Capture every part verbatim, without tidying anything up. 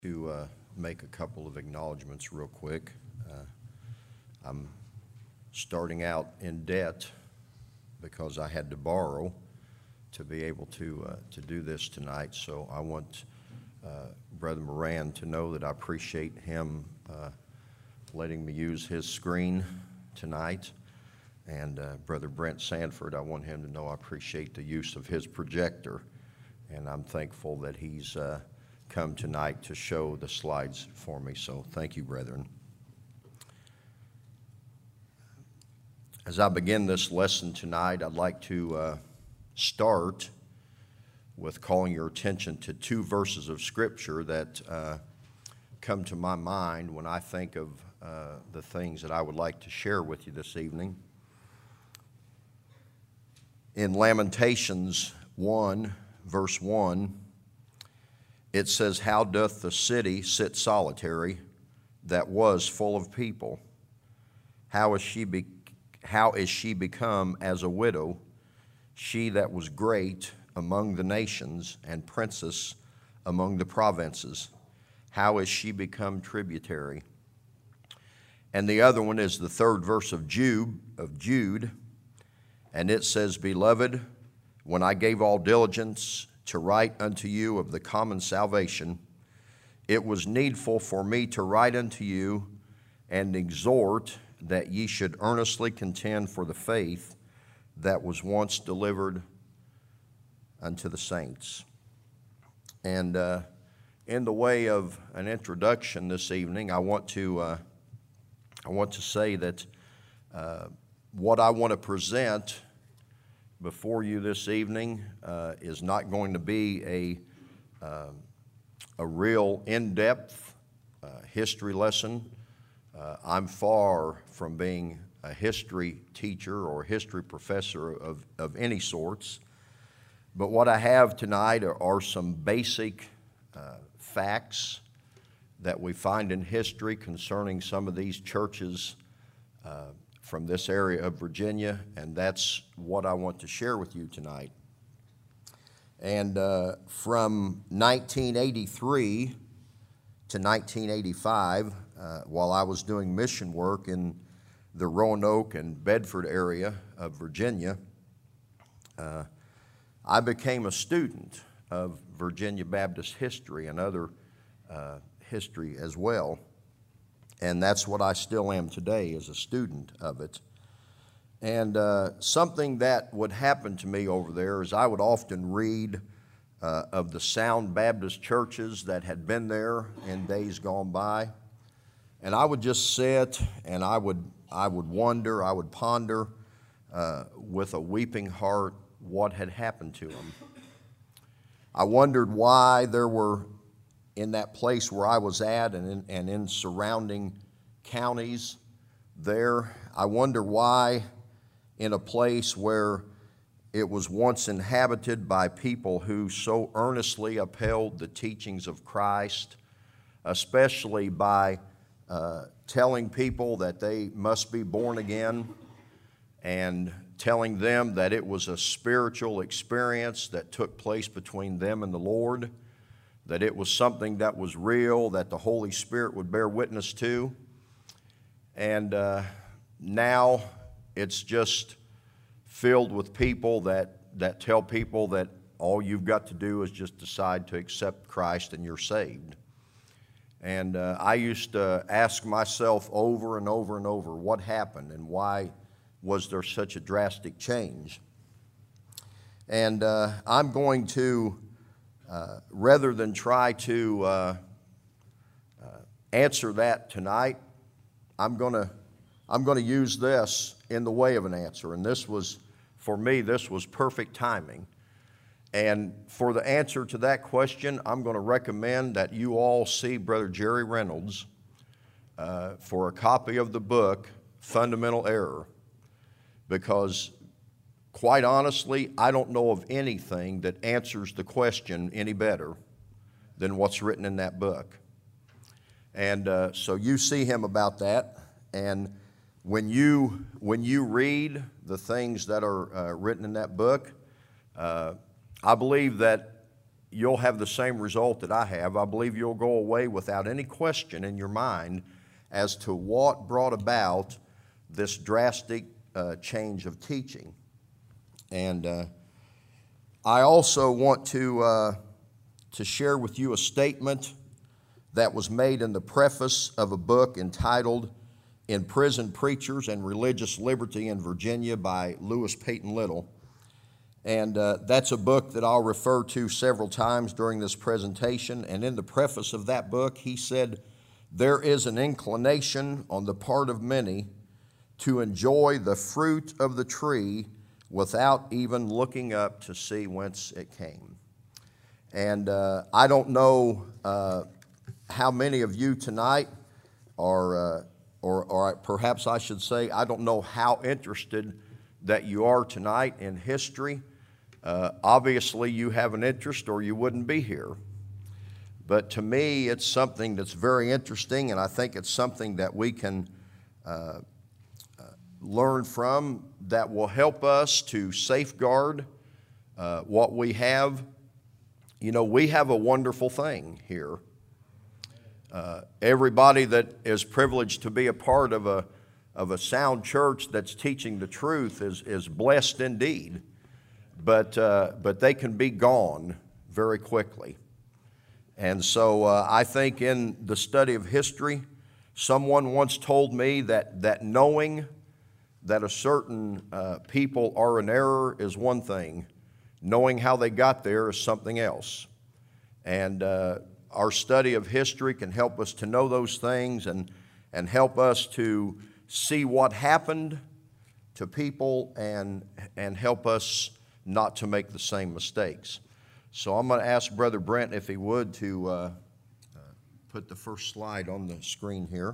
to uh, make a couple of acknowledgments real quick. Uh, I'm starting out in debt because I had to borrow to be able to uh, to do this tonight. So I want uh, Brother Moran to know that I appreciate him uh, letting me use his screen tonight. And uh, Brother Brent Sanford, I want him to know I appreciate the use of his projector. And I'm thankful that he's uh, come tonight to show the slides for me. So thank you, brethren. As I begin this lesson tonight, I'd like to uh, start with calling your attention to two verses of Scripture that uh, come to my mind when I think of uh, the things that I would like to share with you this evening. In Lamentations one, verse one, it says, "How doth the city sit solitary that was full of people? How is she be, how is she become as a widow, she that was great among the nations and princess among the provinces? How is she become tributary?" And the other one is the third verse of Jude, of Jude, and it says, "Beloved, when I gave all diligence to write unto you of the common salvation, it was needful for me to write unto you and exhort that ye should earnestly contend for the faith that was once delivered unto the saints." And uh, in the way of an introduction this evening, I want to uh, I want to say that uh, what I want to present before you this evening uh, is not going to be a, uh, a real in-depth uh, history lesson. Uh, I'm far from being a history teacher or history professor of, of any sorts. But what I have tonight are, are some basic uh, facts that we find in history concerning some of these churches uh, from this area of Virginia, and that's what I want to share with you tonight. And uh, from nineteen eighty-three to nineteen eighty-five, uh, while I was doing mission work in the Roanoke and Bedford area of Virginia, uh, I became a student of Virginia Baptist history and other uh, history as well. And that's what I still am today, as a student of it. And uh, something that would happen to me over there is I would often read uh, of the Sound Baptist churches that had been there in days gone by. And I would just sit and I would, I would wonder, I would ponder uh, with a weeping heart what had happened to them. I wondered why there were, in that place where I was at and in, and in surrounding counties there, I wonder why in a place where it was once inhabited by people who so earnestly upheld the teachings of Christ, especially by uh, telling people that they must be born again and telling them that it was a spiritual experience that took place between them and the Lord, that it was something that was real, that the Holy Spirit would bear witness to. And uh, now it's just filled with people that, that tell people that all you've got to do is just decide to accept Christ and you're saved. And uh, I used to ask myself over and over and over what happened and why was there such a drastic change. And uh, I'm going to Uh, rather than try to uh, uh, answer that tonight, I'm going to I'm going to use this in the way of an answer. And this was, for me, this was perfect timing. And for the answer to that question, I'm going to recommend that you all see Brother Jerry Reynolds uh, for a copy of the book, Fundamental Error, because quite honestly, I don't know of anything that answers the question any better than what's written in that book. And uh, so you see him about that. And when you when you read the things that are uh, written in that book, uh, I believe that you'll have the same result that I have. I believe you'll go away without any question in your mind as to what brought about this drastic uh, change of teaching. And uh, I also want to, uh, to share with you a statement that was made in the preface of a book entitled Imprisoned Preachers and Religious Liberty in Virginia by Lewis Peyton Little. And uh, that's a book that I'll refer to several times during this presentation. And in the preface of that book, he said, "There is an inclination on the part of many to enjoy the fruit of the tree without even looking up to see whence it came." And uh, I don't know uh, how many of you tonight are, uh, or, or perhaps I should say, I don't know how interested that you are tonight in history. Uh, obviously, you have an interest or you wouldn't be here. But to me, it's something that's very interesting, and I think it's something that we can uh, uh, learn from that will help us to safeguard uh, what we have. You know, we have a wonderful thing here. Uh, everybody that is privileged to be a part of a, of a sound church that's teaching the truth is, is blessed indeed. But, uh, but they can be gone very quickly. And so uh, I think in the study of history, someone once told me that, that knowing that a certain uh, people are in error is one thing. Knowing how they got there is something else. And uh, our study of history can help us to know those things and, and help us to see what happened to people and, and help us not to make the same mistakes. So I'm going to ask Brother Brent, if he would, to uh, uh, put the first slide on the screen here.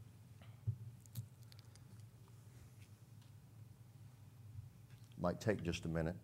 Might take just a minute.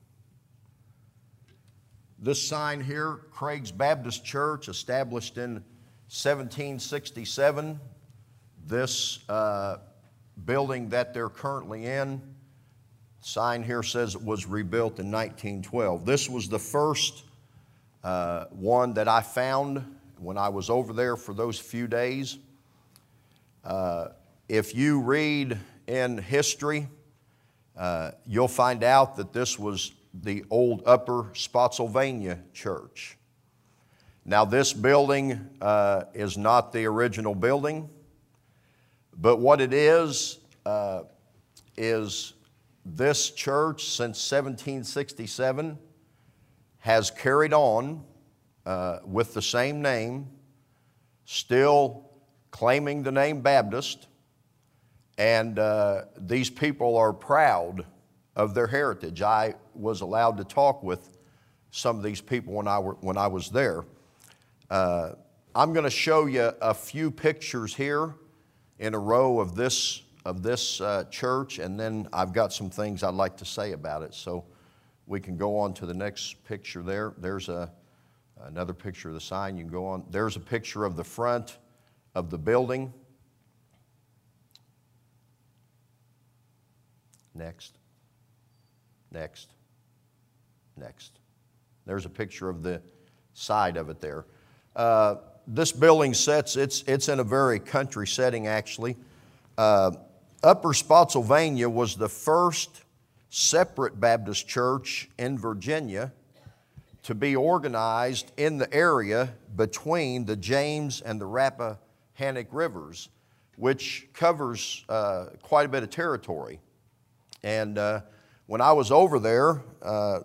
This sign here, Craig's Baptist Church, established in seventeen sixty-seven. This uh, building that they're currently in, sign here says it was rebuilt in nineteen twelve. This was the first uh, one that I found when I was over there for those few days. Uh, if you read in history, uh, you'll find out that this was the old Upper Spotsylvania Church. Now, this building uh, is not the original building, but what it is, uh, is this church since seventeen sixty-seven has carried on uh, with the same name, still claiming the name Baptist, and uh, these people are proud of their heritage. I was allowed to talk with some of these people when I, were, when I was there. Uh, I'm going to show you a few pictures here in a row of this of this uh, church, and then I've got some things I'd like to say about it. So we can go on to the next picture there. There's a, another picture of the sign. You can go on. There's a picture of the front of the building. Next. Next. Next. There's a picture of the side of it there. Uh, this building sets, it's, it's in a very country setting, actually. Uh, Upper Spotsylvania was the first separate Baptist church in Virginia to be organized in the area between the James and the Rappahannock rivers, which covers uh, quite a bit of territory. And uh, when I was over there, uh,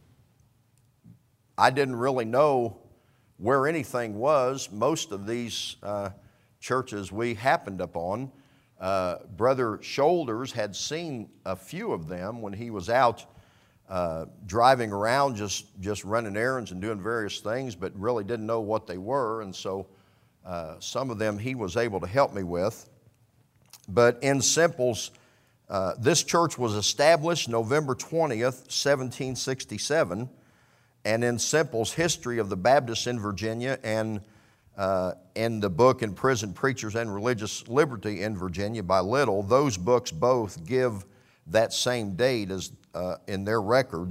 I didn't really know where anything was. Most of these uh, churches we happened upon, uh, Brother Shoulders had seen a few of them when he was out uh, driving around, just, just running errands and doing various things, but really didn't know what they were. And so uh, some of them he was able to help me with. But in Simples, uh, this church was established November twentieth, seventeen sixty-seven. And in Simple's History of the Baptists in Virginia and uh, in the book Imprisoned Preachers and Religious Liberty in Virginia by Little, those books both give that same date as uh, in their records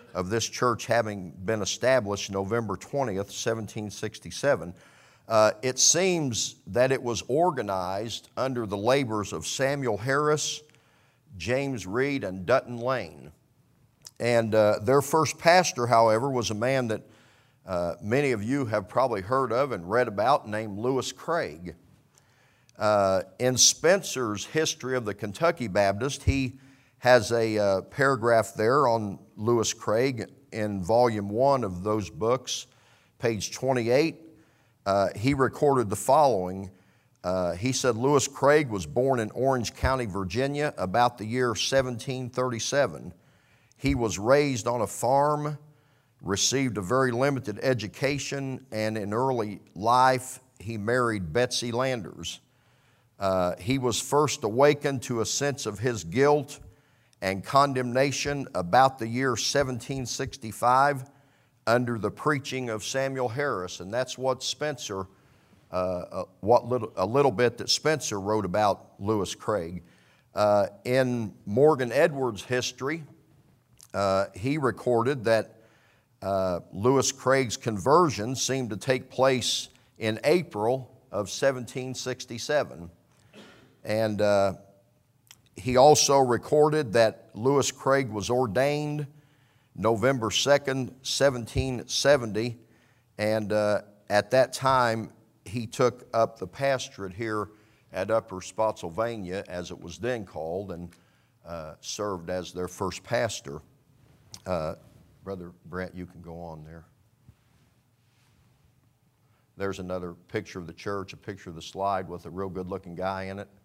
of this church having been established November twentieth, seventeen sixty-seven, uh, it seems that it was organized under the labors of Samuel Harris, James Reed, and Dutton Lane. And uh, their first pastor, however, was a man that uh, many of you have probably heard of and read about, named Lewis Craig. Uh, in Spencer's History of the Kentucky Baptist, he has a uh, paragraph there on Lewis Craig in volume one of those books, page twenty-eight. Uh, he recorded the following. Uh, he said, Lewis Craig was born in Orange County, Virginia, about the year seventeen thirty-seven. He was raised on a farm, received a very limited education, and in early life, he married Betsy Landers. Uh, he was first awakened to a sense of his guilt and condemnation about the year seventeen sixty-five under the preaching of Samuel Harris. And that's what Spencer, uh, uh, what little, a little bit that Spencer wrote about Lewis Craig. Uh, in Morgan Edwards' history, uh, he recorded that uh, Lewis Craig's conversion seemed to take place in April of seventeen sixty-seven. And uh, he also recorded that Lewis Craig was ordained November second, seventeen seventy, and uh, at that time he took up the pastorate here at Upper Spotsylvania, as it was then called, and uh, served as their first pastor. Uh, Brother Brent, you can go on there. There's another picture of the church, a picture of the slide with a real good-looking guy in it.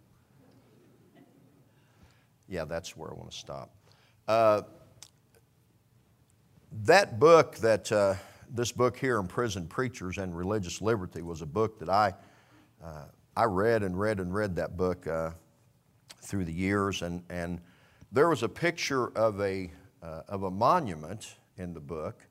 Yeah, that's where I want to stop. Uh, that book, that uh, this book here, Imprisoned Preachers and Religious Liberty, was a book that I uh, I read and read and read that book uh, through the years, and and there was a picture of a uh, of a monument in the book,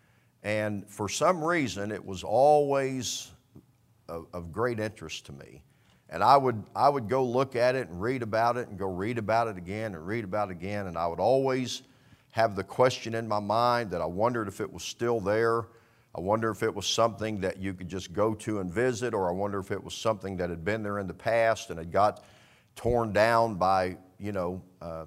and for some reason it was always of, of great interest to me. And I would, I would go look at it and read about it and go read about it again and read about it again. And I would always have the question in my mind that I wondered if it was still there. I wonder if it was something that you could just go to and visit, or I wonder if it was something that had been there in the past and had got torn down by, you know, uh,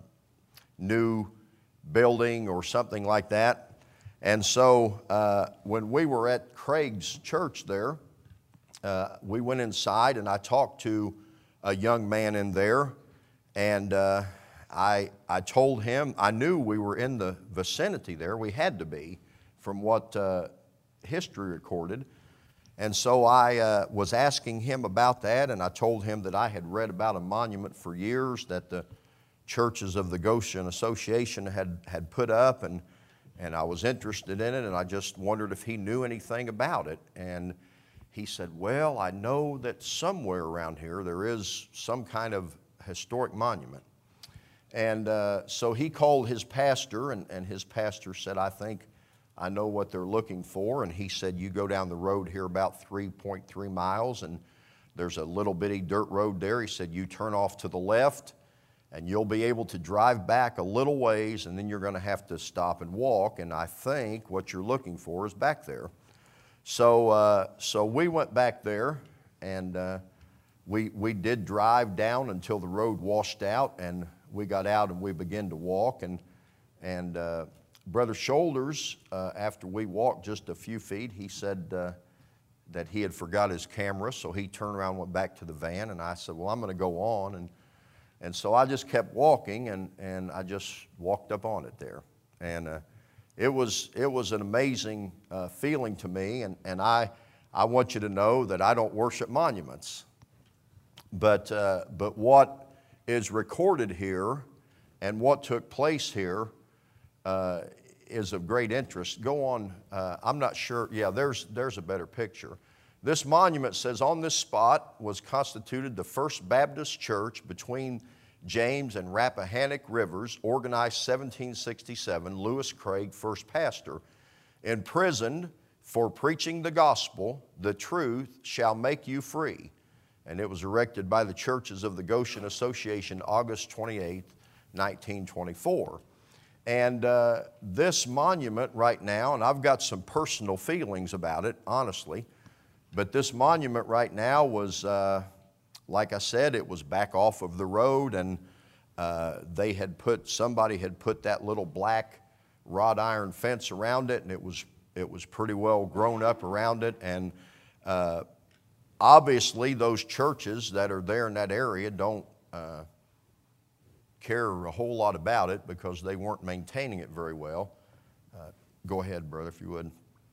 new building or something like that. And so uh, when we were at Craig's church there, Uh, we went inside and I talked to a young man in there, and uh, I, I told him, I knew we were in the vicinity there. We had to be, from what uh, history recorded. And so I uh, was asking him about that, and I told him that I had read about a monument for years that the churches of the Goshen Association had, had put up, and, and I was interested in it, and I just wondered if he knew anything about it. And he said, well, I know that somewhere around here there is some kind of historic monument. And uh, so he called his pastor, and, and his pastor said, I think I know what they're looking for. And he said, you go down the road here about three point three miles, and there's a little bitty dirt road there. He said, you turn off to the left, and you'll be able to drive back a little ways, and then you're going to have to stop and walk. And I think what you're looking for is back there. So, uh, so we went back there, and uh, we, we did drive down until the road washed out, and we got out and we began to walk. And, and uh, Brother Shoulders, uh, after we walked just a few feet, he said uh, that he had forgot his camera, so he turned around and went back to the van, and I said, well, I'm going to go on. And, and so I just kept walking, and, and I just walked up on it there. And uh, It was, it was an amazing uh, feeling to me, and, and I, I want you to know that I don't worship monuments. But, uh, but what is recorded here and what took place here uh, is of great interest. Go on, uh, I'm not sure, yeah, there's, there's a better picture. This monument says, on this spot was constituted the First Baptist Church between James and Rappahannock Rivers, organized seventeen sixty-seven, Lewis Craig, first pastor, imprisoned for preaching the gospel, the truth shall make you free. And it was erected by the churches of the Goshen Association, August twenty-eighth, nineteen twenty-four. And uh, this monument right now, and I've got some personal feelings about it, honestly, but this monument right now was, uh, like I said, it was back off of the road, and uh, they had put, somebody had put that little black wrought iron fence around it, and it was, it was pretty well grown up around it. And uh, obviously those churches that are there in that area don't uh, care a whole lot about it because they weren't maintaining it very well. Uh, go ahead, brother, if you would.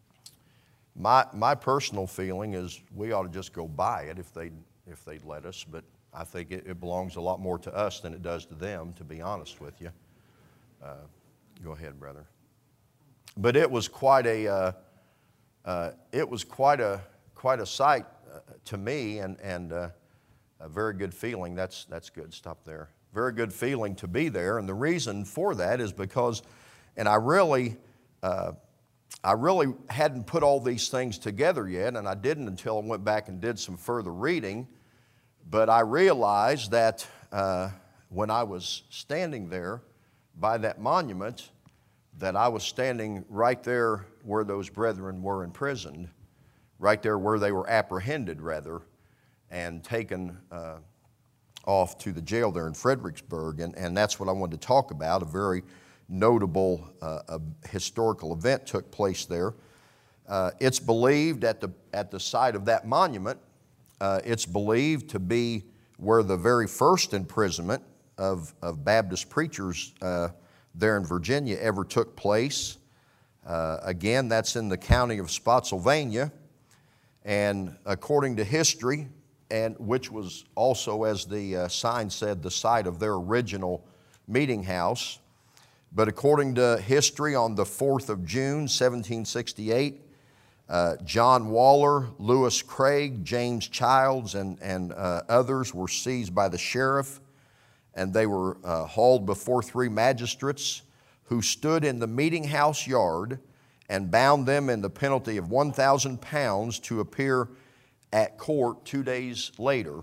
My, my personal feeling is we ought to just go buy it if they'd, if they'd let us, but I think it, it belongs a lot more to us than it does to them, to be honest with you. Uh, go ahead, brother. But it was quite a, uh, uh, it was quite a, quite a sight uh, to me, and, and uh, a very good feeling. That's, that's good. Stop there. Very good feeling to be there, and the reason for that is because, and I really, uh, I really hadn't put all these things together yet, and I didn't until I went back and did some further reading, but I realized that uh, when I was standing there by that monument, that I was standing right there where those brethren were imprisoned, right there where they were apprehended, rather, and taken uh, off to the jail there in Fredericksburg, and, and that's what I wanted to talk about. A very notable uh, a historical event took place there. Uh, it's believed at the, at the site of that monument, uh, it's believed to be where the very first imprisonment of, of Baptist preachers uh, there in Virginia ever took place. Uh, again, that's in the county of Spotsylvania, and according to history, and which was also, as the uh, sign said, the site of their original meeting house. But according to history, on the fourth of June, seventeen sixty-eight, uh, John Waller, Lewis Craig, James Childs, and, and uh, others were seized by the sheriff, and they were uh, hauled before three magistrates who stood in the meeting house yard and bound them in the penalty of one thousand pounds to appear at court two days later.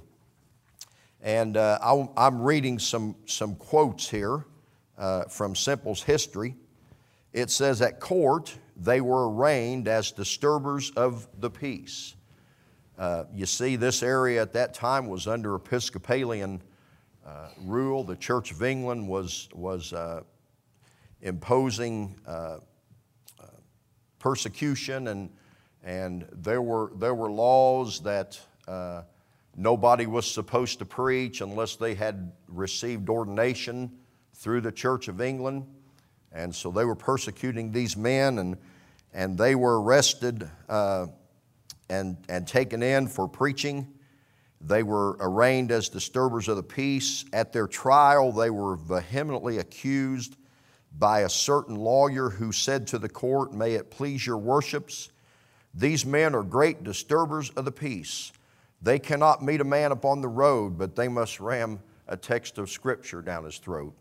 And uh, I, I'm reading some, some quotes here uh, from Semple's history. It says, at court, they were arraigned as disturbers of the peace. Uh, you see, this area at that time was under Episcopalian uh, rule. The Church of England was, was uh, imposing uh, uh, persecution, and And there were, there were laws that uh, nobody was supposed to preach unless they had received ordination through the Church of England. And so they were persecuting these men, and, and they were arrested uh, and, and taken in for preaching. They were arraigned as disturbers of the peace. At their trial, they were vehemently accused by a certain lawyer who said to the court, "May it please your worships, these men are great disturbers of the peace. They cannot meet a man upon the road, but they must ram a text of Scripture down his throat."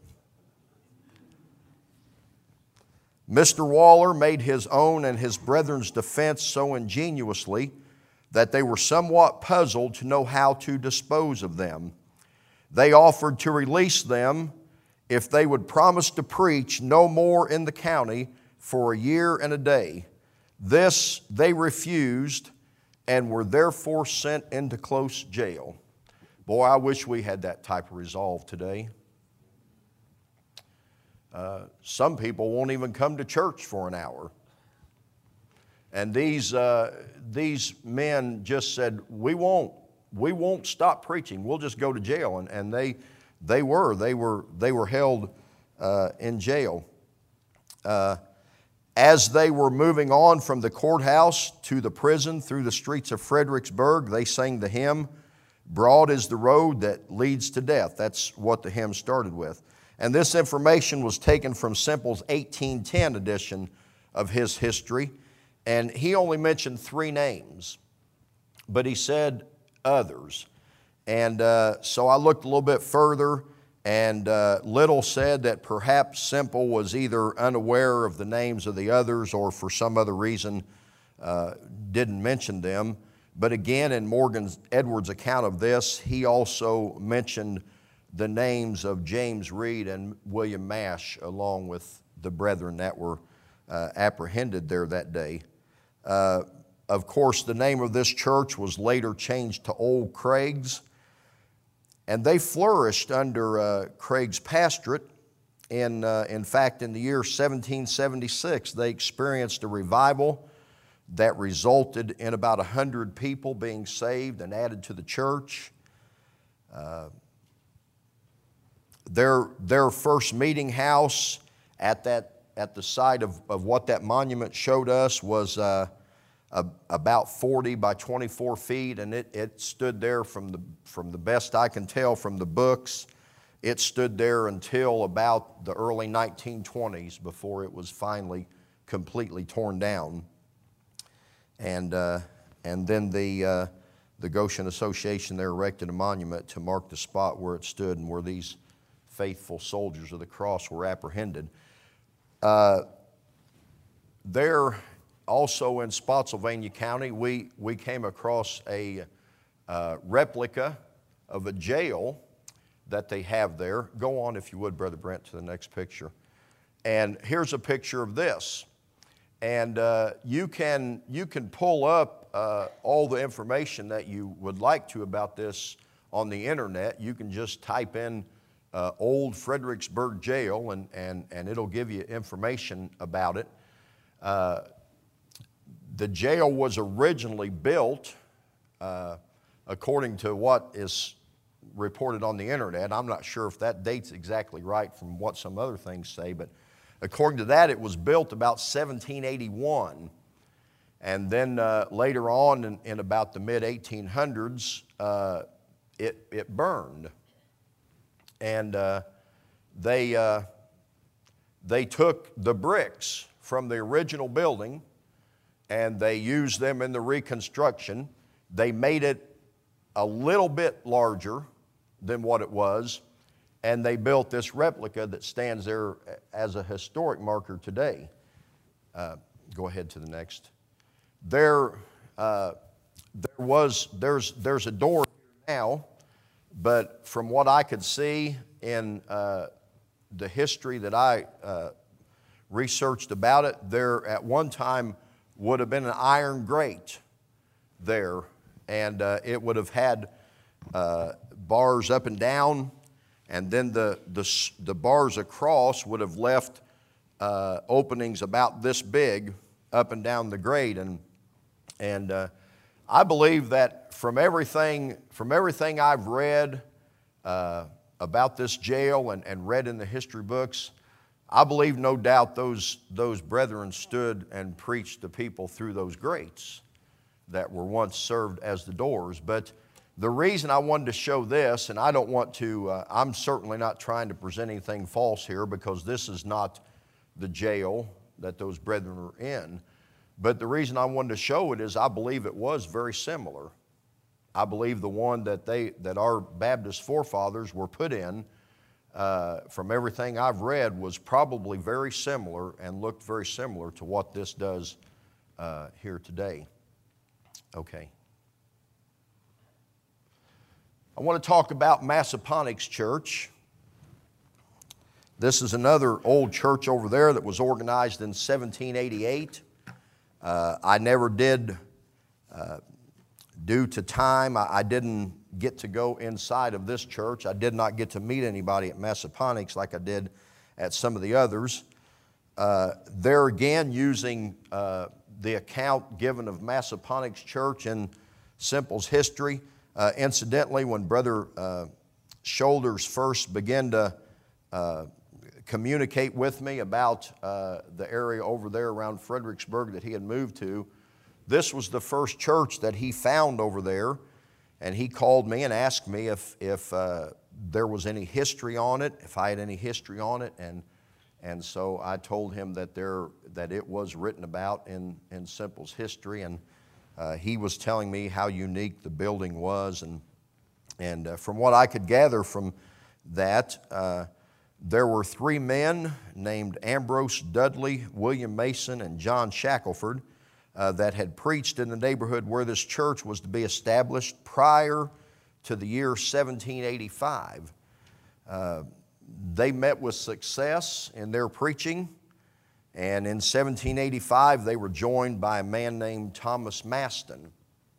Mister Waller made his own and his brethren's defense so ingeniously that they were somewhat puzzled to know how to dispose of them. They offered to release them if they would promise to preach no more in the county for a year and a day. This they refused and were therefore sent into close jail. Boy, I wish we had that type of resolve today. Uh, some people won't even come to church for an hour. And these, uh, these men just said, we won't, we won't stop preaching. We'll just go to jail. And, and they, they were, they were, they were held uh, in jail. Uh, As they were moving on from the courthouse to the prison through the streets of Fredericksburg, they sang the hymn, "Broad is the road that leads to death." That's what the hymn started with. And this information was taken from Semple's eighteen ten edition of his history. And he only mentioned three names, but he said others. And uh, so I looked a little bit further, and uh, Little said that perhaps Semple was either unaware of the names of the others or for some other reason uh, didn't mention them. But again, in Morgan Edwards' account of this, he also mentioned the names of James Reed and William Mash along with the brethren that were uh, apprehended there that day. Uh, of course, the name of this church was later changed to Old Craig's, and they flourished under uh, Craig's pastorate. In, uh, in fact, in the year seventeen seventy-six, they experienced a revival that resulted in about one hundred people being saved and added to the church. Uh, their, their first meeting house at, that, at the site of, of what that monument showed us was uh, a, about forty by twenty-four feet, and it, it stood there from the, from the best I can tell from the books. It stood there until about the early nineteen twenties before it was finally completely torn down. And, uh, and then the, uh, the Goshen Association there erected a monument to mark the spot where it stood and where these faithful soldiers of the cross were apprehended. Uh, there, also in Spotsylvania County, we, we came across a uh, replica of a jail that they have there. Go on, if you would, Brother Brent, to the next picture. And here's a picture of this. And uh, you can, you can pull up uh, all the information that you would like to about this on the internet. You can just type in uh, Old Fredericksburg Jail, and, and, and it'll give you information about it. Uh, the jail was originally built, uh, according to what is reported on the internet. I'm not sure if that date's exactly right from what some other things say, but according to that, it was built about seventeen eighty-one. And then uh, later on, in, in about the mid eighteen hundreds, uh, it, it burned. And uh, they, uh, they took the bricks from the original building and they used them in the reconstruction. They made it a little bit larger than what it was, and they built this replica that stands there as a historic marker today. Uh, go ahead to the next. There, uh, there was, there's, there's a door here now, but from what I could see in uh, the history that I uh, researched about it, there at one time would have been an iron grate there, and uh, it would have had uh, bars up and down, and then the, the, the bars across would have left uh, openings about this big up and down the grate. And, and uh, I believe that from everything, from everything I've read uh, about this jail and, and read in the history books, I believe no doubt those, those brethren stood and preached to people through those grates that were once served as the doors. But the reason I wanted to show this, and I don't want to, uh, I'm certainly not trying to present anything false here, because this is not the jail that those brethren were in. But the reason I wanted to show it is I believe it was very similar. I believe the one that they, that our Baptist forefathers were put in, uh, from everything I've read, was probably very similar and looked very similar to what this does uh, here today. Okay. I want to talk about Massaponax Church. This is another old church over there that was organized in seventeen eighty-eight. Uh, I never did, uh, due to time, I, I didn't get to go inside of this church. I did not get to meet anybody at Massaponax like I did at some of the others. Uh, they're again using uh, the account given of Massaponax Church in Semple's history. Uh, incidentally, when Brother uh, Shoulders first began to uh, communicate with me about uh, the area over there around Fredericksburg that he had moved to, this was the first church that he found over there, and he called me and asked me if, if uh, there was any history on it, if I had any history on it, and, and so I told him that, there, that it was written about in, in Semple's history, and Uh, he was telling me how unique the building was, and, and uh, from what I could gather from that, uh, there were three men named Ambrose Dudley, William Mason, and John Shackelford uh, that had preached in the neighborhood where this church was to be established prior to the year seventeen eighty-five. Uh, they met with success in their preaching. And in seventeen eighty-five, they were joined by a man named Thomas Maston.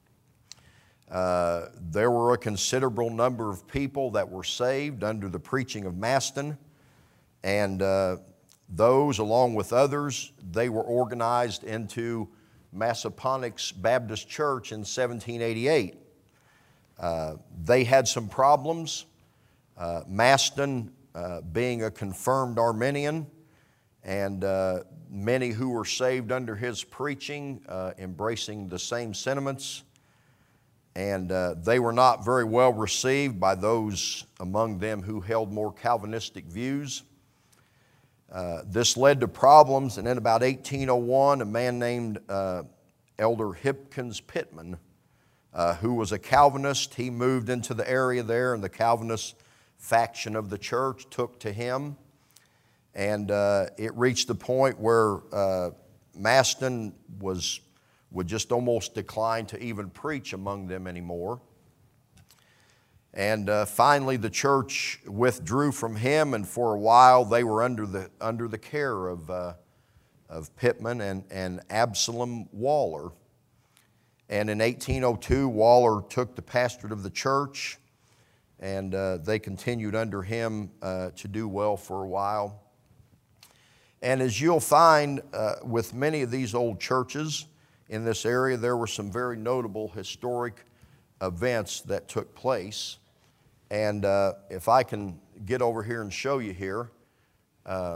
Uh, there were a considerable number of people that were saved under the preaching of Maston, and uh, those, along with others, they were organized into Massaponax Baptist Church in seventeen eighty-eight. Uh, they had some problems. Uh, Maston, uh, being a confirmed Arminian, and uh, many who were saved under his preaching, uh, embracing the same sentiments, and uh, they were not very well received by those among them who held more Calvinistic views. Uh, this led to problems, and in about eighteen oh one, a man named uh, Elder Hipkins Pittman, uh, who was a Calvinist, he moved into the area there, and the Calvinist faction of the church took to him. And uh, it reached the point where uh, Maston was, would just almost decline to even preach among them anymore. And uh, finally the church withdrew from him, and for a while they were under the, under the care of, uh, of Pittman and, and Absalom Waller. And in eighteen oh two, Waller took the pastorate of the church, and uh, they continued under him uh, to do well for a while. And as you'll find uh, with many of these old churches in this area, there were some very notable historic events that took place. And uh, if I can get over here and show you here, uh,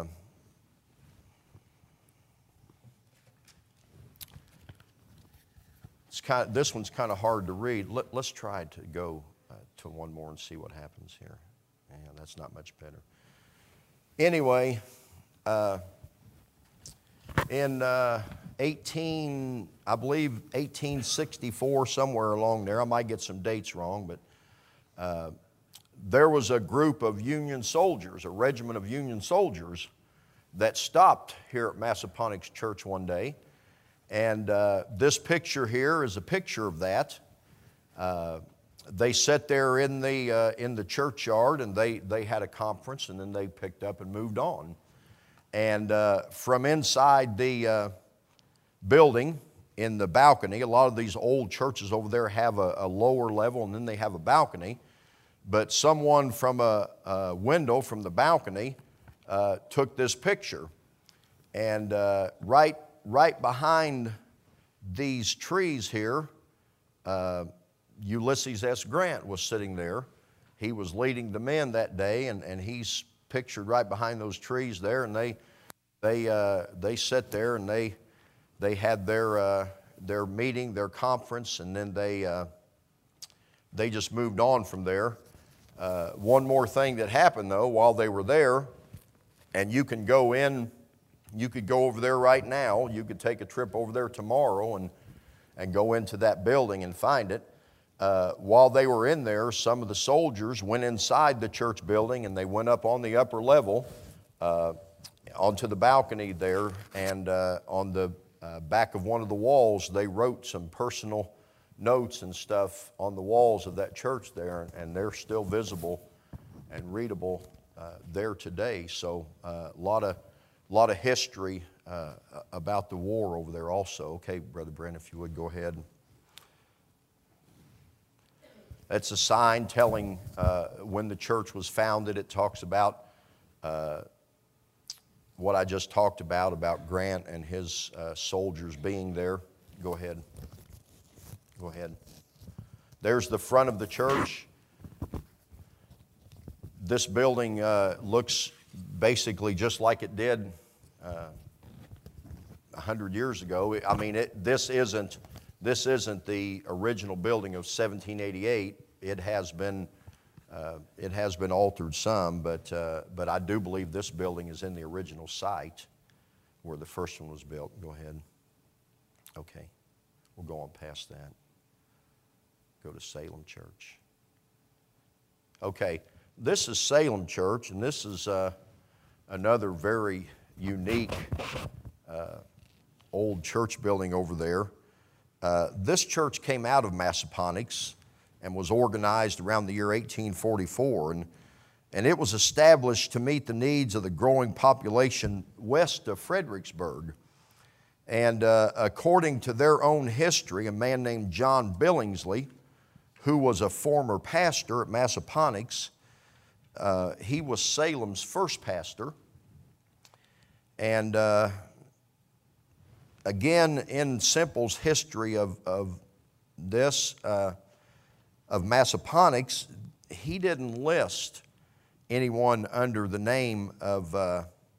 it's kind of, this one's kind of hard to read. Let, let's try to go uh, to one more and see what happens here. Yeah, that's not much better. Anyway, uh, in uh, eighteen, I believe eighteen sixty-four, somewhere along there, I might get some dates wrong, but uh, there was a group of Union soldiers, a regiment of Union soldiers, that stopped here at Massaponax Church one day. And uh, this picture here is a picture of that. Uh, they sat there in the, uh, in the churchyard, and they, they had a conference, and then they picked up and moved on. And uh, from inside the uh, building, in the balcony, a lot of these old churches over there have a, a lower level, and then they have a balcony. But someone from a, a window from the balcony uh, took this picture. And uh, right, right behind these trees here, uh, Ulysses S. Grant was sitting there. He was leading the men that day, and, and he's pictured right behind those trees there. And they, they, uh, they sat there, and they, they had their, uh, their meeting, their conference, and then they, uh, they just moved on from there. Uh, one more thing that happened, though, while they were there, and you can go in, you could go over there right now, you could take a trip over there tomorrow and, and go into that building and find it. Uh, while they were in there, some of the soldiers went inside the church building, and they went up on the upper level uh, onto the balcony there, and uh, on the uh, back of one of the walls, they wrote some personal notes and stuff on the walls of that church there, and they're still visible and readable uh, there today. So a uh, lot of lot of history uh, about the war over there also. Okay, Brother Brent, if you would go ahead. That's a sign telling uh, when the church was founded. It talks about uh, what I just talked about, about Grant and his uh, soldiers being there. Go ahead. Go ahead. There's the front of the church. This building uh, looks basically just like it did uh, a hundred years ago. I mean, it, this isn't this isn't the original building of seventeen eighty-eight. It has been uh, it has been altered some, but uh, but I do believe this building is in the original site where the first one was built. Go ahead. Okay, we'll go on past that. Go to Salem Church. Okay, this is Salem Church, and this is uh, another very unique uh, old church building over there. Uh, this church came out of Massaponax and was organized around the year eighteen forty-four, and and it was established to meet the needs of the growing population west of Fredericksburg. And uh, according to their own history, a man named John Billingsley, who was a former pastor at Massaponax, uh, he was Salem's first pastor. And uh, again, in Semple's history of, of this, uh, of Massaponax, he didn't list anyone under the name of, uh,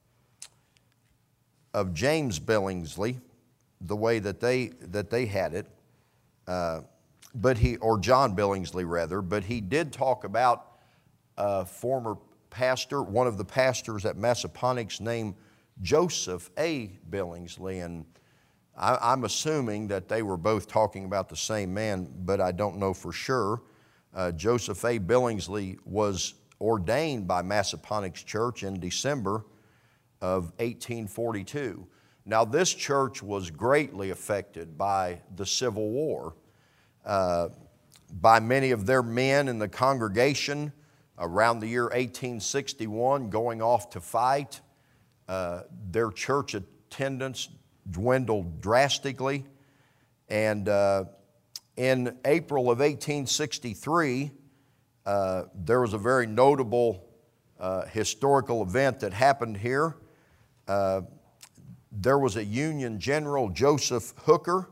of James Billingsley, the way that they, that they had it, uh, but he, or John Billingsley rather, but he did talk about a former pastor, one of the pastors at Massaponax named Joseph A. Billingsley, and I, I'm assuming that they were both talking about the same man, but I don't know for sure. Uh, Joseph A. Billingsley was ordained by Massaponax Church in December of eighteen forty-two. Now, this church was greatly affected by the Civil War, uh, by many of their men in the congregation around the year eighteen sixty-one going off to fight. Uh, their church attendance dwindled drastically, and uh, in April of eighteen sixty-three, uh, there was a very notable uh, historical event that happened here. Uh, there was a Union General, Joseph Hooker,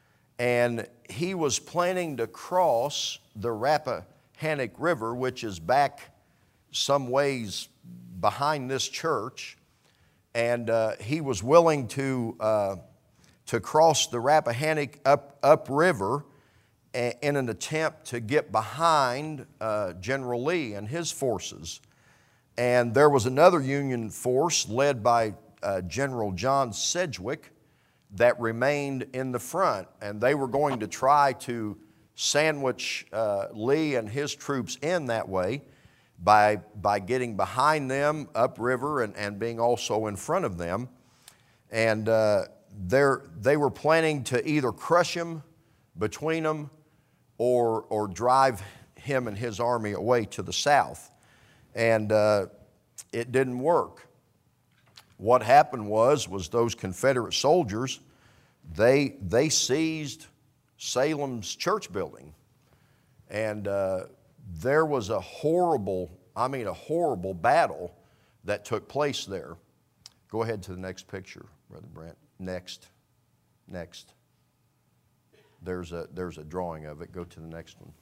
and he was planning to cross the Rappahannock River, which is back some ways behind this church, and uh, he was willing to, uh, to cross the Rappahannock up, upriver in an attempt to get behind uh, General Lee and his forces. And there was another Union force led by uh, General John Sedgwick that remained in the front, and they were going to try to sandwich uh, Lee and his troops in that way by, by getting behind them upriver and, and being also in front of them. And uh, they were planning to either crush him between them or, or drive him and his army away to the south. And uh, it didn't work. What happened was, was those Confederate soldiers, they, they seized Salem's church building. And uh, there was a horrible, I mean a horrible battle that took place there. Go ahead to the next picture, Brother Brent. Next, next. There's a, there's a drawing of it. Go to the next one.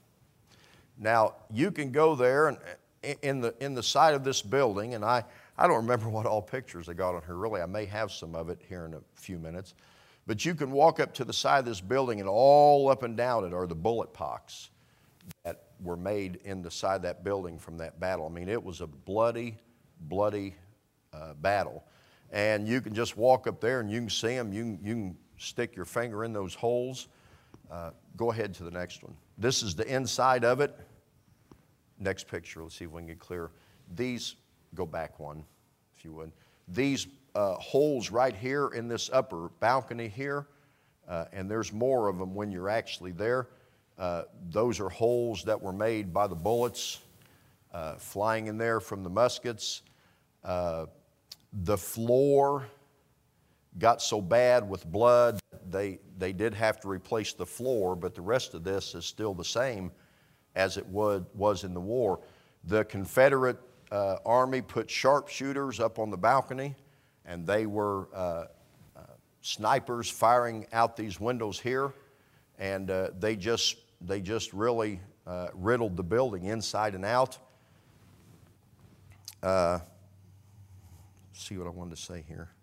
Now, you can go there and in the, in the side of this building, and I, I don't remember what all pictures they got on here. Really, I may have some of it here in a few minutes. But you can walk up to the side of this building, and all up and down it are the bullet pocks that were made in the side of that building from that battle. I mean, it was a bloody, bloody uh, battle. And you can just walk up there, and you can see them. You can, you can stick your finger in those holes. Uh, go ahead to the next one. This is the inside of it. Next picture, let's see if we can get clear. These, go back one, if you would. These uh, holes right here in this upper balcony here, uh, and there's more of them when you're actually there. Uh, those are holes that were made by the bullets uh, flying in there from the muskets. Uh, the floor got so bad with blood, they, they did have to replace the floor, but the rest of this is still the same as it would, was in the war. The Confederate uh, Army put sharpshooters up on the balcony, and they were uh, uh, snipers firing out these windows here, and uh, they just they just really uh, riddled the building inside and out. Uh, let's see what I wanted to say here.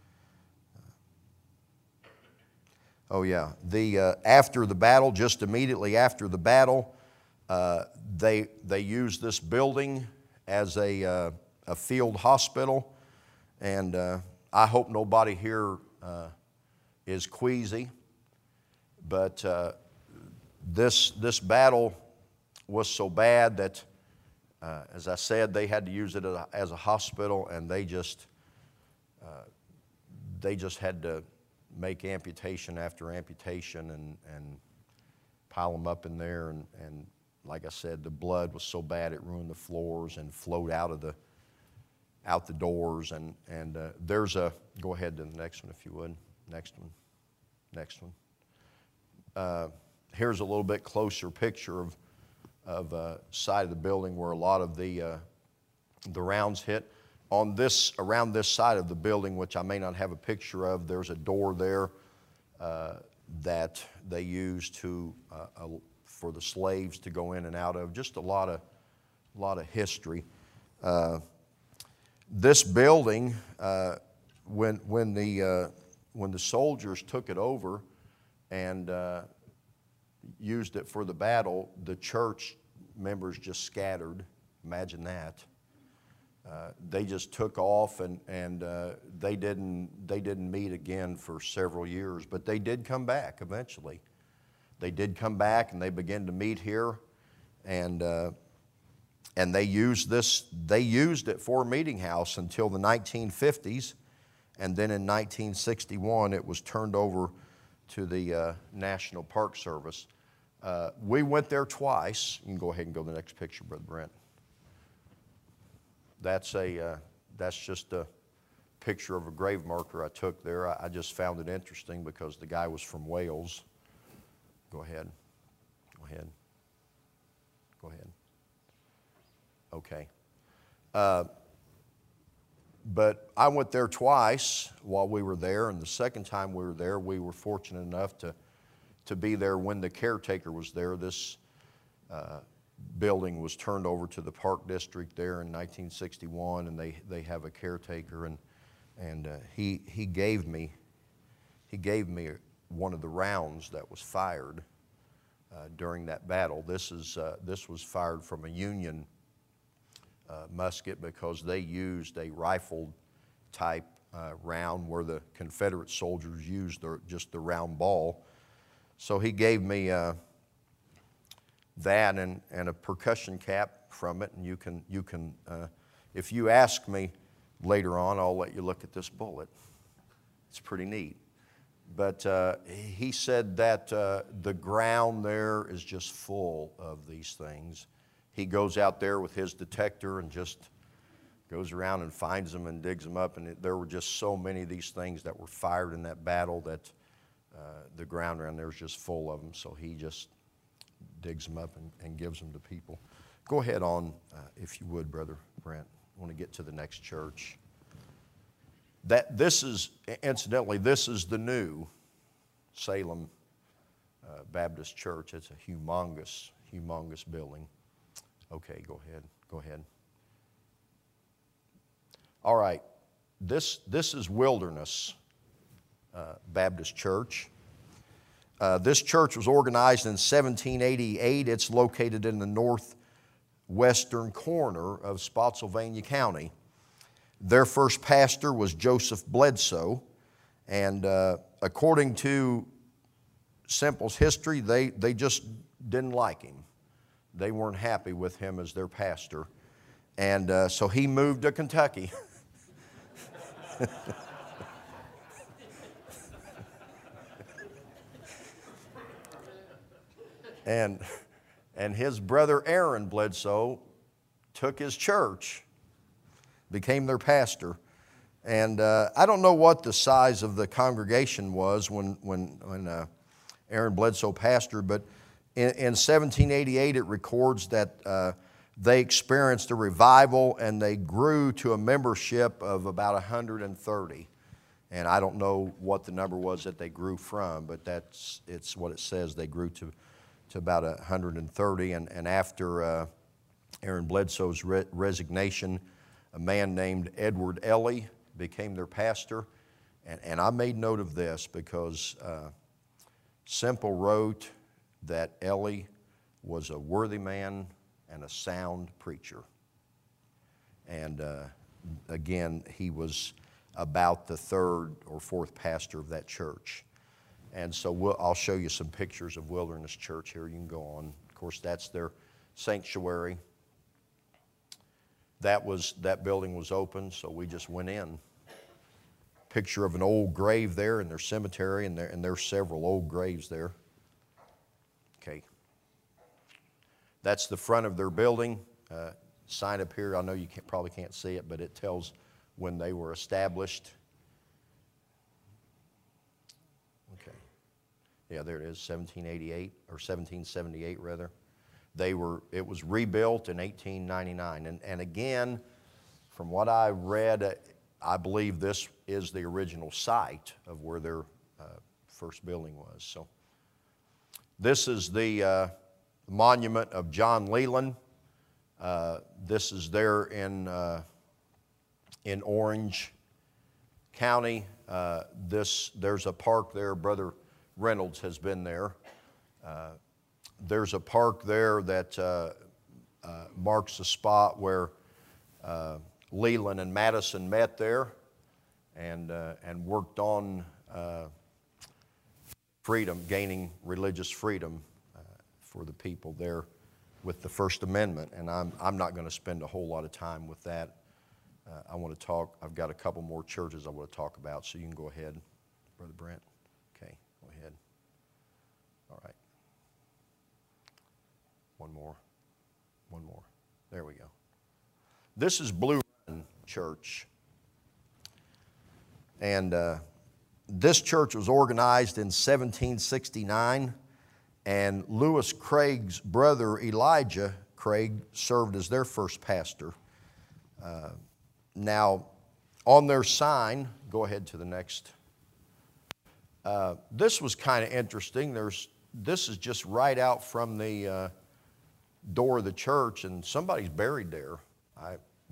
Oh yeah, the uh, after the battle, just immediately after the battle, uh, they they used this building as a uh, a field hospital, and uh, I hope nobody here uh, is queasy, but uh, this this battle was so bad that, uh, as I said, they had to use it as a, as a hospital, and they just uh, they just had to make amputation after amputation and, and pile them up in there. And, and like I said, the blood was so bad it ruined the floors and flowed out of the out the doors. And and uh, there's a go ahead to the next one if you would. Next one. Next one. Uh, here's a little bit closer picture of of uh, side of the building where a lot of the uh, the rounds hit. On this around this side of the building, which I may not have a picture of, there's a door there uh, that they used to uh, uh, for the slaves to go in and out of. Just a lot of a lot of history. Uh, this building, uh, when when the uh, when the soldiers took it over and uh, used it for the battle, the church members just scattered. Imagine that. Uh, they just took off, and and uh, they didn't they didn't meet again for several years. But they did come back eventually. They did come back, and they began to meet here, and uh, and they used this. They used it for a meeting house until the nineteen fifties, and then in nineteen sixty-one it was turned over to the uh, National Park Service. Uh, we went there twice. You can go ahead and go to the next picture, Brother Brent. That's a uh, that's just a picture of a grave marker I took there. I, I just found it interesting because the guy was from Wales. Go ahead. Go ahead. Go ahead. Okay. Uh, but I went there twice while we were there, and the second time we were there, we were fortunate enough to to be there when the caretaker was there. This uh, building was turned over to the Park District there in nineteen sixty-one, and they, they have a caretaker, and and uh, he he gave me he gave me one of the rounds that was fired uh, during that battle. This is uh, this was fired from a Union uh, musket because they used a rifled type uh, round where the Confederate soldiers used their, just the round ball. So he gave me uh, that and, and a percussion cap from it, and you can, you can uh, if you ask me later on, I'll let you look at this bullet. It's pretty neat. But uh, he said that uh, the ground there is just full of these things. He goes out there with his detector and just goes around and finds them and digs them up, and it, there were just so many of these things that were fired in that battle that Uh, the ground around there is just full of them, so he just digs them up and, and gives them to people. Go ahead on, uh, if you would, Brother Brent. I want to get to the next church. That this is, incidentally, this is the new Salem uh, Baptist Church. It's a humongous, humongous building. Okay, go ahead. Go ahead. All right. This this is Wilderness Uh, Baptist Church. Uh, this church was organized in seventeen eighty-eight. It's located in the northwestern corner of Spotsylvania County. Their first pastor was Joseph Bledsoe, and uh, according to Semple's history, they, they just didn't like him. They weren't happy with him as their pastor, and uh, so he moved to Kentucky. And, and his brother Aaron Bledsoe took his church, became their pastor. And uh, I don't know what the size of the congregation was when, when, when uh, Aaron Bledsoe pastored, but in, in seventeen eighty-eight it records that uh, they experienced a revival and they grew to a membership of about one hundred thirty. And I don't know what the number was that they grew from, but that's it's what it says. They grew to to about one hundred thirty, and, and after uh, Aaron Bledsoe's re resignation, a man named Edward Ellie became their pastor, and, and I made note of this because uh, Semple wrote that Ellie was a worthy man and a sound preacher, and uh, again, he was about the third or fourth pastor of that church. And so we'll, I'll show you some pictures of Wilderness Church here. You can go on. Of course, that's their sanctuary. That was that building was open, so we just went in. Picture of an old grave there in their cemetery, and there and there's several old graves there. Okay. that's the front of their building. Uh, sign up here, I know you can't, probably can't see it, but it tells when they were established. Okay. Yeah, there it is, seventeen eighty-eight, or seventeen seventy-eight rather. They were, it was rebuilt in eighteen ninety-nine. And, and again, from what I read, I believe this is the original site of where their uh, first building was. So this is the uh, monument of John Leland. Uh, this is there in, uh, in Orange County. Uh, this, there's a park there. Brother Reynolds has been there. Uh, there's a park there that uh, uh, marks the spot where uh, Leland and Madison met there and, uh, and worked on uh, freedom, gaining religious freedom uh, for the people there with the First Amendment. And I'm, I'm not going to spend a whole lot of time with that. Uh, I want to talk, I've got a couple more churches I want to talk about, so you can go ahead, Brother Brent. Okay, go ahead. All right. One more. One more. There we go. This is Blue Run Church. And uh, this church was organized in seventeen sixty-nine, and Lewis Craig's brother Elijah Craig served as their first pastor. Uh, now, on their sign, go ahead to the next. Uh, this was kind of interesting. There's, this is just right out from the uh, door of the church, and somebody's buried there. I,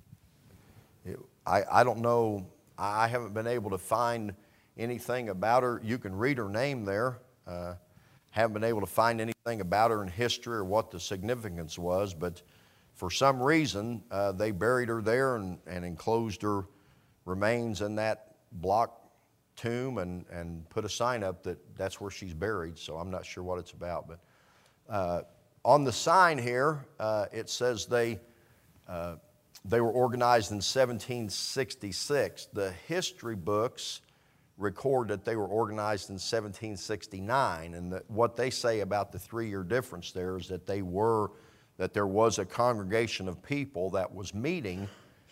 it, I, I don't know. I haven't been able to find anything about her. You can read her name there. Uh, haven't been able to find anything about her in history or what the significance was, but for some reason, uh, they buried her there and, and enclosed her remains in that block tomb and, and put a sign up that that's where she's buried, so I'm not sure what it's about. But uh, on the sign here, uh, it says they, uh, they were organized in seventeen sixty-six. The history books record that they were organized in seventeen sixty-nine, and that what they say about the three-year difference there is that they were, that there was a congregation of people that was meeting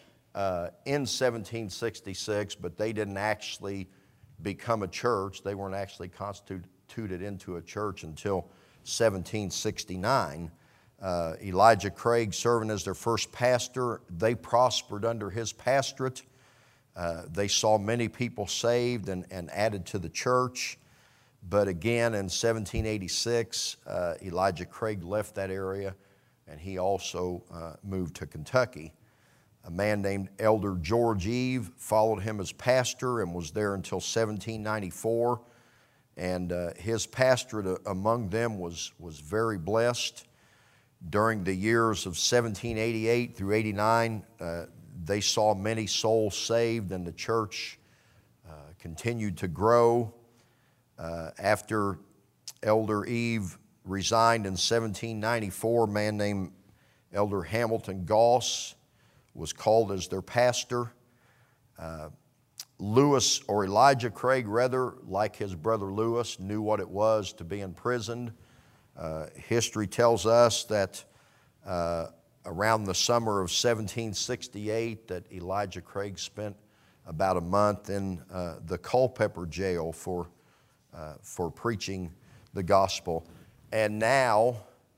uh, in seventeen sixty-six, but they didn't actually become a church. They weren't actually constituted into a church until seventeen sixty-nine. Uh, Elijah Craig serving as their first pastor. They prospered under his pastorate. Uh, they saw many people saved and, and added to the church. But again, in seventeen eighty-six, uh, Elijah Craig left that area, and he also uh, moved to Kentucky. A man named Elder George Eve followed him as pastor and was there until seventeen ninety-four. And uh, his pastorate among them was, was very blessed. During the years of seventeen eighty-eight through eighty-nine, uh, they saw many souls saved, and the church uh, continued to grow. Uh, after Elder Eve resigned in seventeen ninety-four, a man named Elder Hamilton Goss was called as their pastor. Uh, Lewis, or Elijah Craig rather, like his brother Lewis, knew what it was to be imprisoned. Uh, history tells us that uh, around the summer of seventeen sixty-eight that Elijah Craig spent about a month in uh, the Culpeper jail for, uh, for preaching the gospel. And now,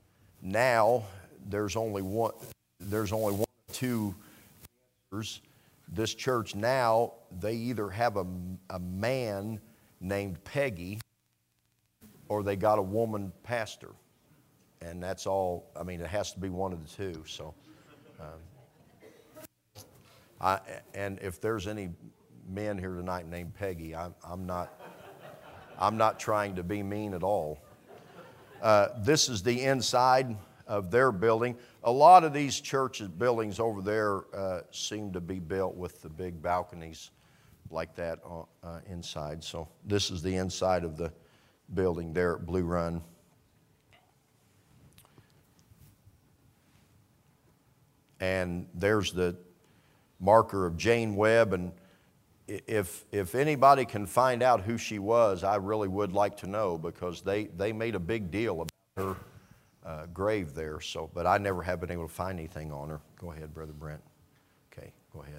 now there's only one, there's only one or two pastors. This church now, they either have a, a man named Peggy, or they got a woman pastor. And that's all, I mean, it has to be one of the two. So, um, I, and if there's any men here tonight named Peggy, I'm, I'm not, I'm not trying to be mean at all. Uh, this is the inside of their building. A lot of these churches' buildings over there uh, seem to be built with the big balconies like that uh, inside. So this is the inside of the building there at Blue Run. And there's the marker of Jane Webb. And if, if anybody can find out who she was, I really would like to know, because they, they made a big deal about her uh, grave there. So, but I never have been able to find anything on her. Go ahead, Brother Brent. Okay, go ahead.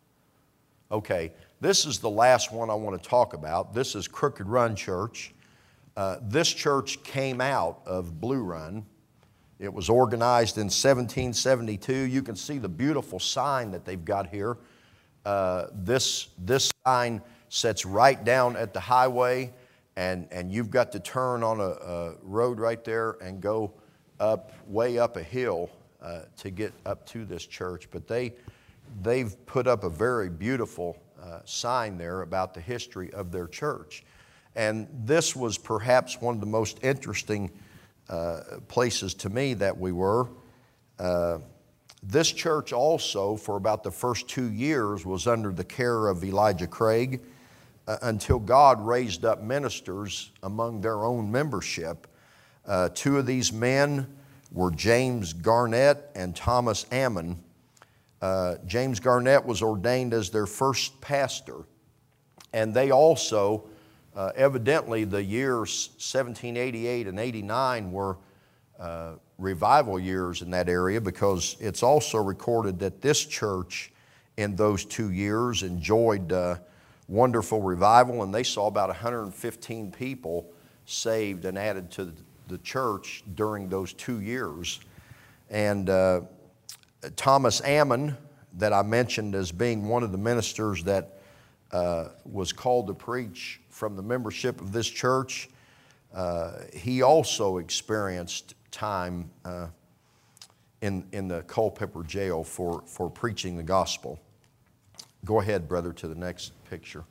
Okay, this is the last one I want to talk about. This is Crooked Run Church. Uh, this church came out of Blue Run. It was organized in seventeen seventy-two. You can see the beautiful sign that they've got here. Uh, this, this sign sits right down at the highway, and, and you've got to turn on a, a road right there and go up, way up a hill uh, to get up to this church. But they, they've put up a very beautiful uh, sign there about the history of their church. And this was perhaps one of the most interesting uh, places to me that we were. Uh, this church also, for about the first two years, was under the care of Elijah Craig uh, until God raised up ministers among their own membership. Uh, two of these men were James Garnett and Thomas Ammon. Uh, James Garnett was ordained as their first pastor, and they also, uh, evidently the years seventeen eighty-eight and eighty-nine were uh, revival years in that area, because it's also recorded that this church in those two years enjoyed uh, wonderful revival, and they saw about one hundred fifteen people saved and added to the church during those two years. And uh, Thomas Ammon, that I mentioned as being one of the ministers that uh, was called to preach from the membership of this church, uh, he also experienced time uh, in, in the Culpeper jail for, for preaching the gospel. Go ahead, brother, to the next picture.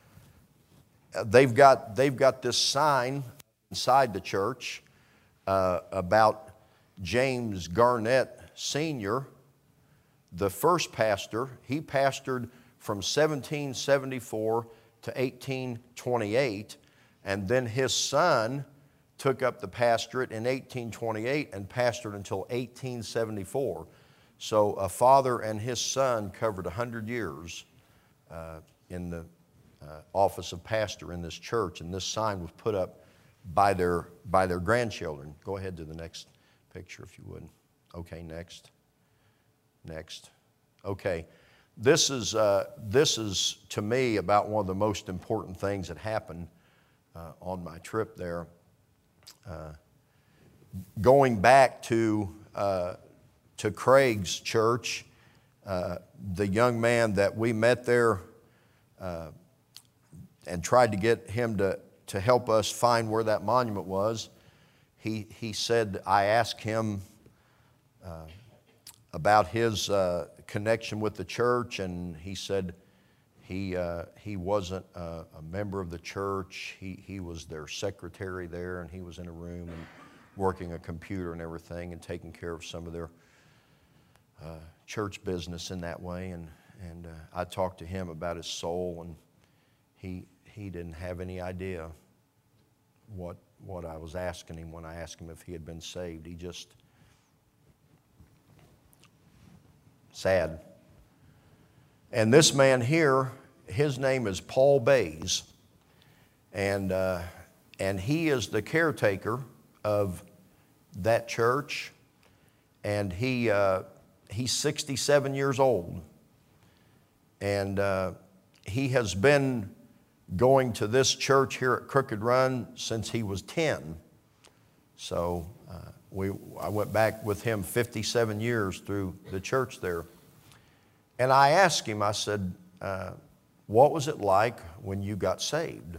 Uh, they've got, they've got this sign inside the church uh, about James Garnett Senior, the first pastor. He pastored from seventeen seventy-four to eighteen twenty-eight, and then his son took up the pastorate in eighteen twenty-eight and pastored until eighteen seventy-four. So a father and his son covered one hundred years uh, in the uh, office of pastor in this church, and this sign was put up by their, by their grandchildren. Go ahead to the next picture if you would. Okay, next. Next. Okay. This is, uh, this is, to me, about one of the most important things that happened uh, on my trip there. Uh, going back to, uh, to Craig's church, uh, the young man that we met there uh, and tried to get him to, to help us find where that monument was, he, he said, I asked him uh, about his uh, connection with the church, and he said he, uh, he wasn't a, a member of the church. He, he was their secretary there, and he was in a room and working a computer and everything and taking care of some of their uh, church business in that way. And, and uh, I talked to him about his soul, and he, he didn't have any idea what, what I was asking him when I asked him if he had been saved. He just, sad. And this man here, his name is Paul Bays, and, uh, and he is the caretaker of that church, and he, uh, he's sixty-seven years old, and uh, he has been going to this church here at Crooked Run since he was ten. So uh, we, I went back with him fifty-seven years through the church there. And I asked him, I said, uh, what was it like when you got saved?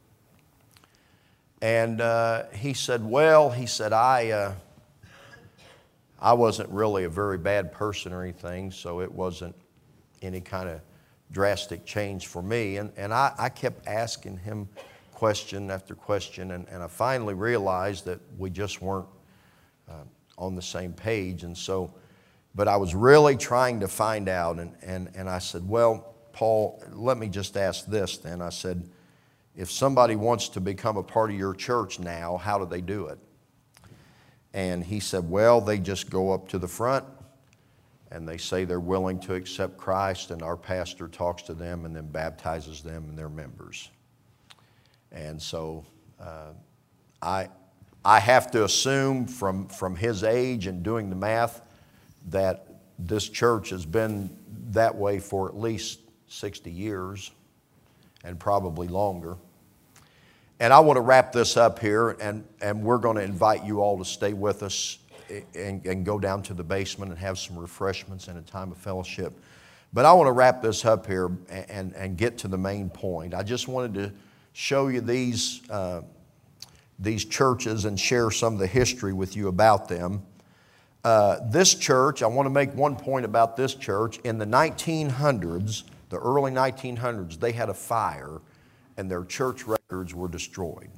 And uh, he said, well, he said, I, uh, I wasn't really a very bad person or anything, so it wasn't any kind of drastic change for me. And, and I, I kept asking him question after question, and, and I finally realized that we just weren't uh, on the same page. And so, but I was really trying to find out, and, and, and I said, well, Paul, let me just ask this then. I said, if somebody wants to become a part of your church now, how do they do it? And he said, well, they just go up to the front and they say they're willing to accept Christ, and our pastor talks to them and then baptizes them and their members. And so uh, I, I have to assume from, from his age and doing the math that this church has been that way for at least sixty years and probably longer. And I want to wrap this up here, and, and we're going to invite you all to stay with us and, and go down to the basement and have some refreshments and a time of fellowship. But I want to wrap this up here and, and get to the main point. I just wanted to show you these, uh, these churches and share some of the history with you about them. Uh, this church, I want to make one point about this church. In the nineteen hundreds, the early nineteen hundreds, they had a fire and their church records were destroyed.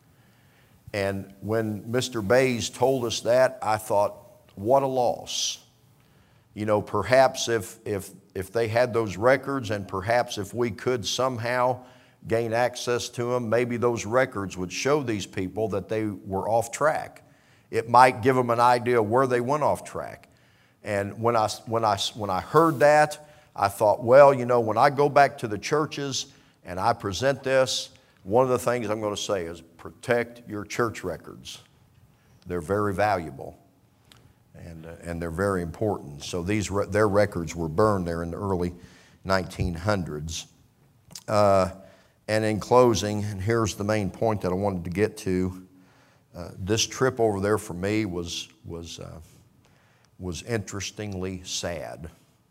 And when Mister Bays told us that, I thought, what a loss. You know, perhaps if, if, if they had those records, and perhaps if we could somehow gain access to them, maybe those records would show these people that they were off track. It might give them an idea of where they went off track. And when I, when I, when I heard that, I thought, well, you know, when I go back to the churches and I present this, one of the things I'm going to say is protect your church records. They're very valuable, and, uh, and they're very important. So these re- their records were burned there in the early nineteen hundreds. Uh, and in closing, and here's the main point that I wanted to get to, uh, this trip over there for me was, was, uh, was interestingly sad.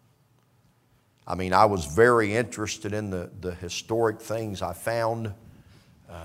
I mean, I was very interested in the, the historic things I found. Uh,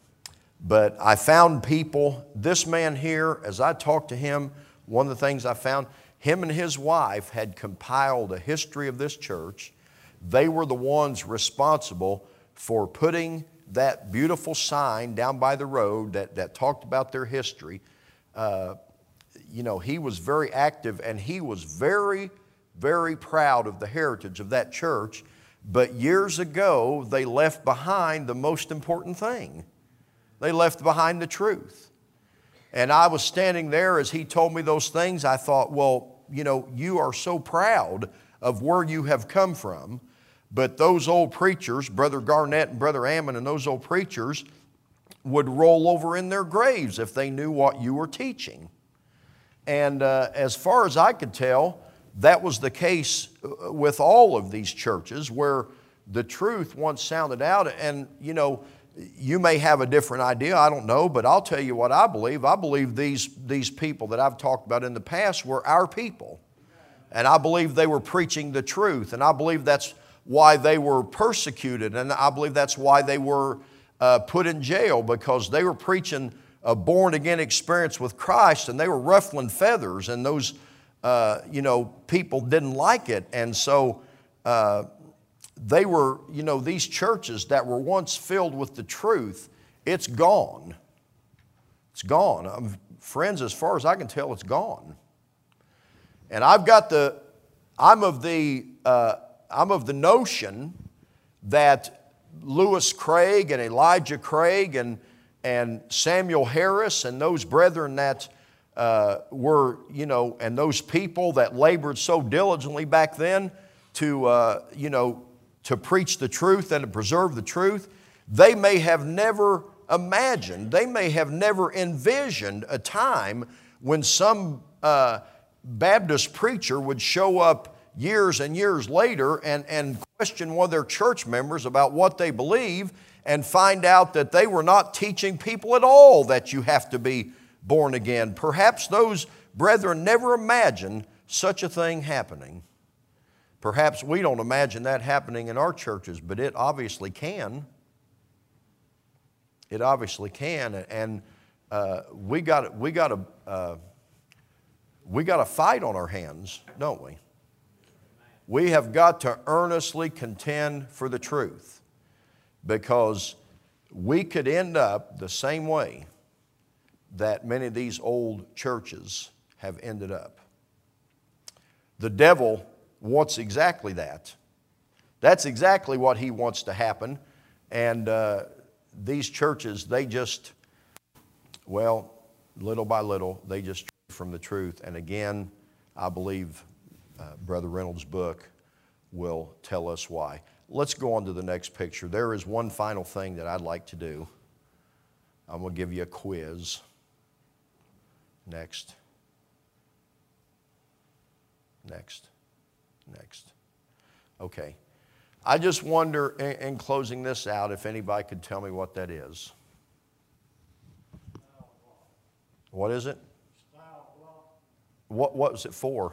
but I found people, this man here, as I talked to him, one of the things I found, him and his wife had compiled a history of this church. They were the ones responsible for putting that beautiful sign down by the road that, that talked about their history. Uh, you know, he was very active, and he was very very proud of the heritage of that church, but years ago they left behind the most important thing. They left behind the truth. And I was standing there as he told me those things. I thought, well, you know, you are so proud of where you have come from, but those old preachers, Brother Garnett and Brother Ammon and those old preachers, would roll over in their graves if they knew what you were teaching. And uh, as far as I could tell, that was the case with all of these churches where the truth once sounded out. And, you know, you may have a different idea, I don't know, but I'll tell you what I believe. I believe these, these people that I've talked about in the past were our people. And I believe they were preaching the truth. And I believe that's why they were persecuted. And I believe that's why they were uh, put in jail, because they were preaching a born-again experience with Christ, and they were ruffling feathers, and those Uh, you know, people didn't like it. And so uh, they were, you know, these churches that were once filled with the truth, it's gone. It's gone. Um, friends, as far as I can tell, it's gone. And I've got the, I'm of the, uh, I'm of the notion that Lewis Craig and Elijah Craig and, and Samuel Harris and those brethren that Uh, were, you know, and those people that labored so diligently back then to, uh, you know, to preach the truth and to preserve the truth, they may have never imagined, they may have never envisioned a time when some uh, Baptist preacher would show up years and years later and, and question one of their church members about what they believe, and find out that they were not teaching people at all that you have to be born again. Perhaps those brethren never imagined such a thing happening. Perhaps we don't imagine that happening in our churches, but it obviously can. It obviously can, and uh, we got we got a uh, we got a fight on our hands, don't we? We have got to earnestly contend for the truth, because we could end up the same way that many of these old churches have ended up. The devil wants exactly that. That's exactly what he wants to happen. And uh, these churches, they just, well, little by little, they just stray from the truth. And again, I believe uh, Brother Reynolds' book will tell us why. Let's go on to the next picture. There is one final thing that I'd like to do. I'm going to give you a quiz. Next. Next. Next. Okay. I just wonder, in, in closing this out, if anybody could tell me what that is. What is it? What, what was it for?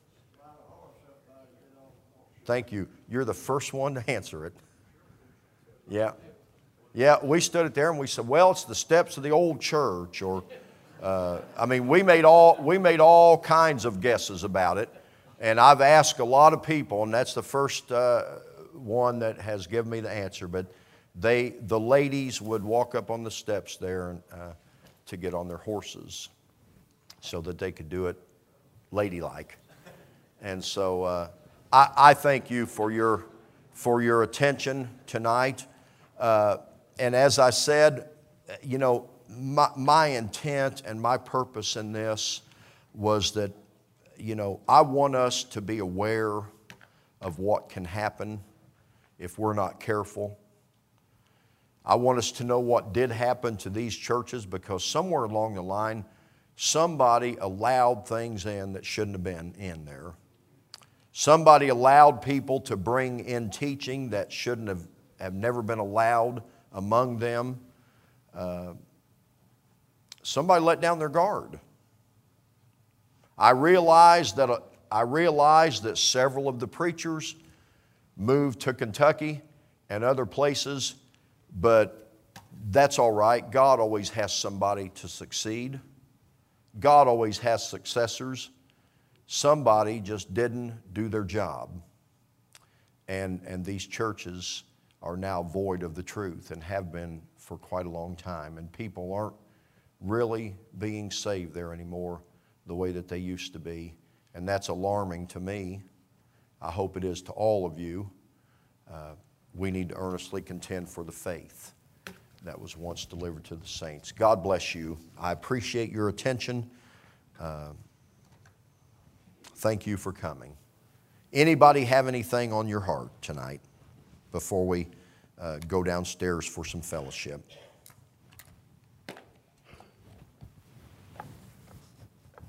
Thank you. You're the first one to answer it. Yeah. Yeah, we stood it there and we said, well, it's the steps of the old church. Or, uh, I mean, we made all we made all kinds of guesses about it. And I've asked a lot of people, and that's the first uh, one that has given me the answer. But they, the ladies would walk up on the steps there and, uh, to get on their horses so that they could do it ladylike. And so uh, I, I thank you for your, for your attention tonight. Uh, and as I said, you know, my, my intent and my purpose in this was that, you know, I want us to be aware of what can happen if we're not careful. I want us to know what did happen to these churches, because somewhere along the line, somebody allowed things in that shouldn't have been in there. Somebody allowed people to bring in teaching that shouldn't have, have never been allowed among them. Uh, somebody let down their guard. I realized that uh, I realized that several of the preachers moved to Kentucky and other places, but that's all right. God always has somebody to succeed. God always has successors. Somebody just didn't do their job. And, and these churches are now void of the truth and have been for quite a long time. And people aren't really being saved there anymore the way that they used to be. And that's alarming to me. I hope it is to all of you. Uh, we need to earnestly contend for the faith that was once delivered to the saints. God bless you. I appreciate your attention. Uh, thank you for coming. Anybody have anything on your heart tonight before we uh, go downstairs for some fellowship?